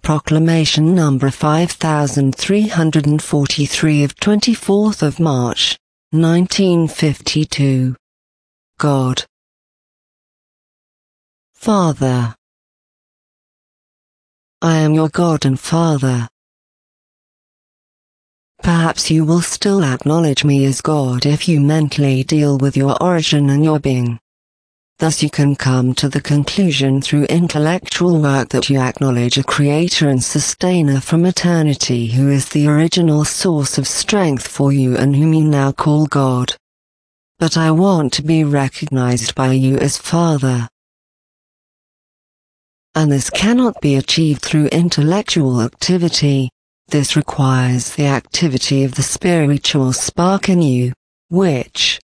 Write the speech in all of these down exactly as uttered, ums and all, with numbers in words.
Proclamation number five thousand three hundred forty-three of twenty-fourth of March, nineteen fifty-two. God. Father. I am your God and Father. Perhaps you will still acknowledge me as God if you mentally deal with your origin and your being. Thus you can come to the conclusion through intellectual work that you acknowledge a creator and sustainer from eternity who is the original source of strength for you and whom you now call God. But I want to be recognized by you as Father. And this cannot be achieved through intellectual activity. This requires the activity of the spiritual spark in you, which,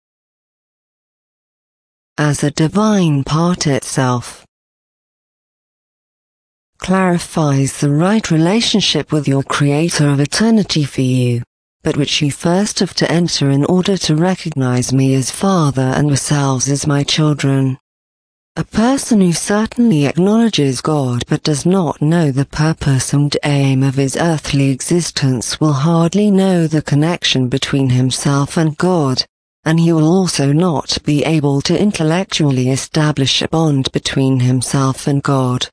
as a divine part itself, clarifies the right relationship with your Creator of eternity for you, but which you first have to enter in order to recognize me as Father and yourselves as my children. A person who certainly acknowledges God but does not know the purpose and aim of his earthly existence will hardly know the connection between himself and God, and he will also not be able to intellectually establish a bond between himself and God.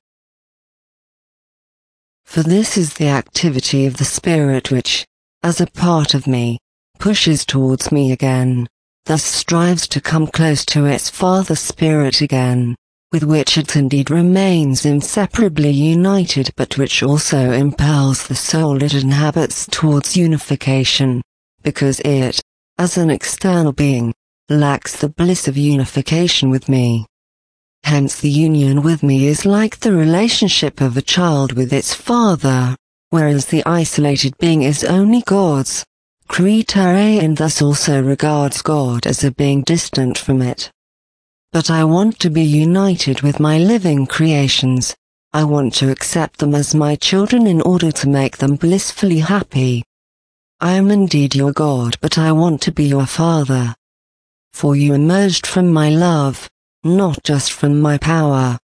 For this is the activity of the Spirit which, as a part of me, pushes towards me again, thus strives to come close to its Father Spirit again, with which it indeed remains inseparably united but which also impels the soul it inhabits towards unification, because it, as an external being, lacks the bliss of unification with me. Hence the union with me is like the relationship of a child with its father, whereas the isolated being is only God's creator and thus also regards God as a being distant from it. But I want to be united with my living creations. I want to accept them as my children in order to make them blissfully happy. I am indeed your God, but I want to be your Father. For you emerged from my love, not just from my power.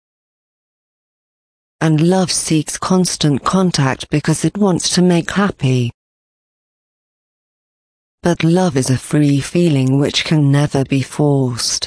And love seeks constant contact because it wants to make happy. But love is a free feeling which can never be forced.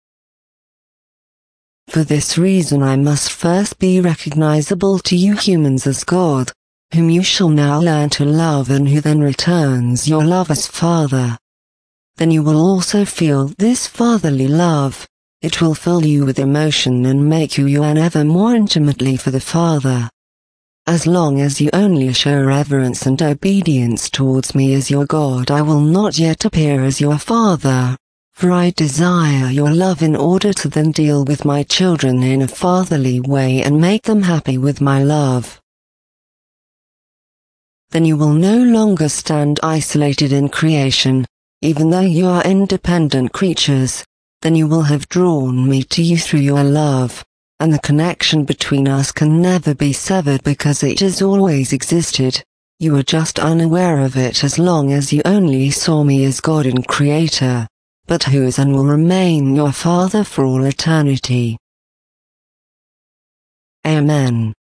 For this reason I must first be recognizable to you humans as God, whom you shall now learn to love and who then returns your love as Father. Then you will also feel this fatherly love. It will fill you with emotion and make you yearn ever more intimately for the Father. As long as you only show reverence and obedience towards me as your God, I will not yet appear as your Father, for I desire your love in order to then deal with my children in a fatherly way and make them happy with my love. Then you will no longer stand isolated in creation, even though you are independent creatures. Then you will have drawn me to you through your love, and the connection between us can never be severed because it has always existed. You are just unaware of it as long as you only saw me as God and Creator, but who is and will remain your Father for all eternity. Amen.